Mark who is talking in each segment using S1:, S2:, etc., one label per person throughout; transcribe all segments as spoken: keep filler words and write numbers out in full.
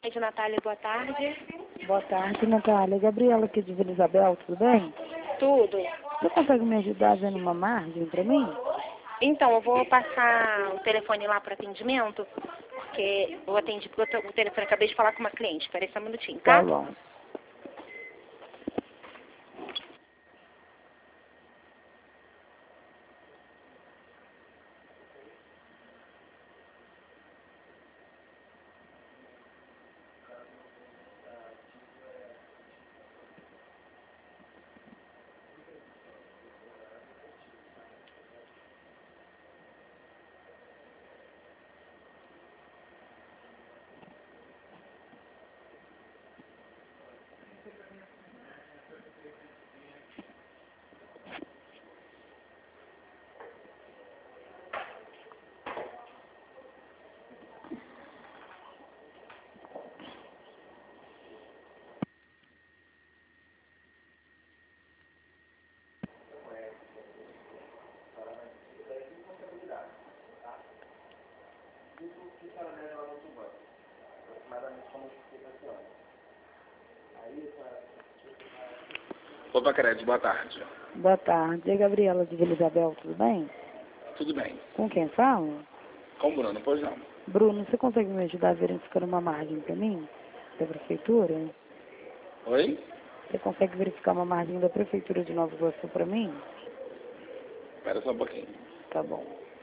S1: Rede Natália, boa tarde.
S2: Boa tarde, Natália. Gabriela aqui de Vila Isabel, tudo bem?
S1: Tudo.
S2: Você consegue me ajudar vendo uma margem para mim?
S1: Então, eu vou passar o telefone lá para atendimento, porque eu atendi, porque eu tô- o telefone, acabei de falar com uma cliente. Espera só um minutinho, tá?
S2: Tá bom.
S3: Opa, Crédito, boa tarde.
S2: Boa tarde. É Gabriela de Vila Isabel, tudo bem?
S3: Tudo bem.
S2: Com quem falo?
S3: Com o Bruno, pois não.
S2: Bruno, você consegue me ajudar verificando uma margem para mim? Da prefeitura?
S3: Oi?
S2: Você consegue verificar uma margem da prefeitura de Nova Iguaçu para mim?
S3: Espera só um pouquinho.
S2: Tá bom.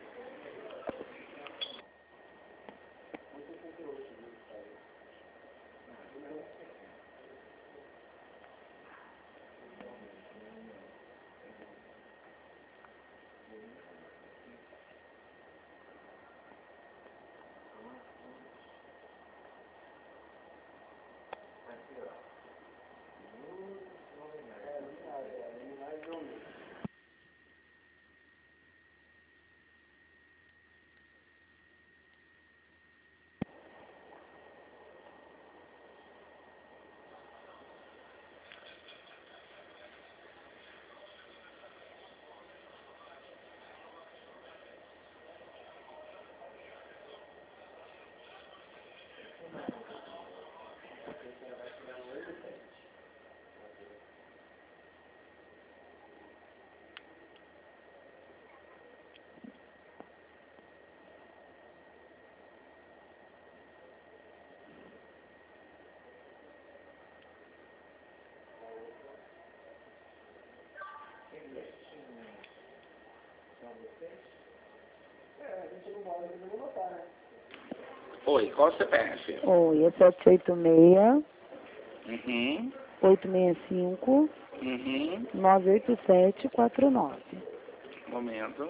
S3: Oi, qual é o C P F?
S2: Oi, é sete oito seis,
S3: Uhum.
S2: oito seis cinco,
S3: Uhum.
S2: nove oito sete quatro nove.
S3: Momento.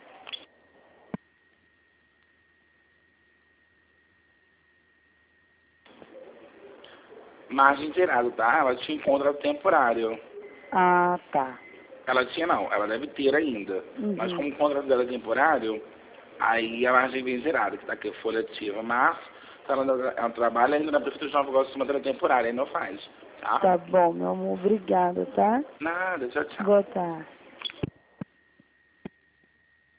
S3: Margem zerada, tá? Ela tinha um contrato temporário.
S2: Ah, tá.
S3: Ela tinha não, ela deve ter ainda.
S2: Uhum.
S3: Mas como o contrato dela é temporário, aí a margem vem zerada, que tá aqui a folha ativa. Mas ela, ela trabalha ainda na Prefeitura de Nova Iguaçu de matéria temporária, aí não faz. Tá?
S2: Tá bom, meu amor. Obrigada, tá?
S3: Nada, tchau, tchau.
S2: Boa tarde.